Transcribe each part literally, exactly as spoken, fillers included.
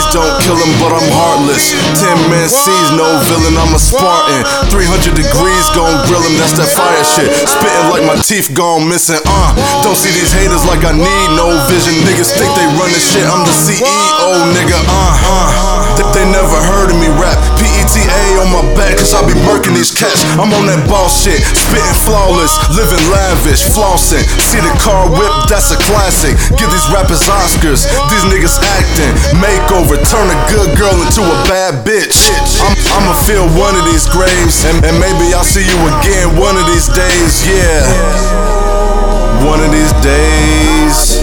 don't kill him, but I'm heartless. Ten man sees, no villain, I'm a Spartan. Three hundred degrees, gon' grill him, that's that fire shit. Spitting like my teeth gone missing, uh Don't see these haters like I need no vision. Niggas think they run this shit, I'm the C E O, nigga, uh-huh. They, they never heard of me rap. P E T A on my back, cause I be murking these cats. I'm on that boss shit, spitting flawless, living lavish, flossing. See the car whip, that's a classic. Give these rappers Oscars, these niggas acting. Makeover, turn a good girl into a bad bitch. I'm, I'ma fill one of these graves, and, and maybe I'll see you again one of these days, yeah. One of these days.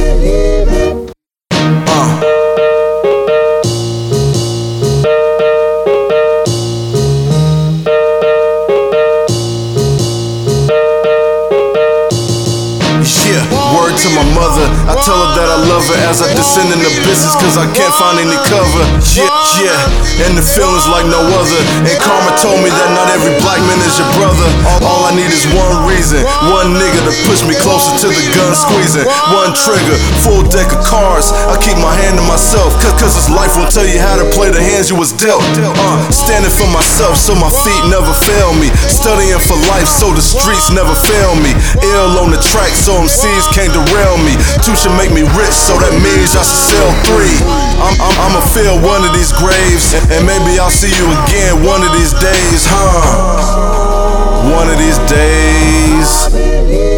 Uh. Yeah, word to my mother, I tell her that I love her as I descend into business, cause I can't find any cover. Yeah, yeah, and the feelings like no other. And karma told me that not every black man is your brother. All I need is one reason, one nigga to push me closer to the gun squeezing. One trigger, full deck of cards, I keep my hand to myself, cause, cause this life won't tell you how to play the hands you was dealt. uh, Standing for myself so my feet never fail me. Studying for life so the streets never fail me. Ill on the track so M Cs can't derail me. Two should make me rich, so that means I should sell three. I'm, I'm, I'ma fill one of these graves, and, and maybe I'll see you again one of these days, huh? One of these days.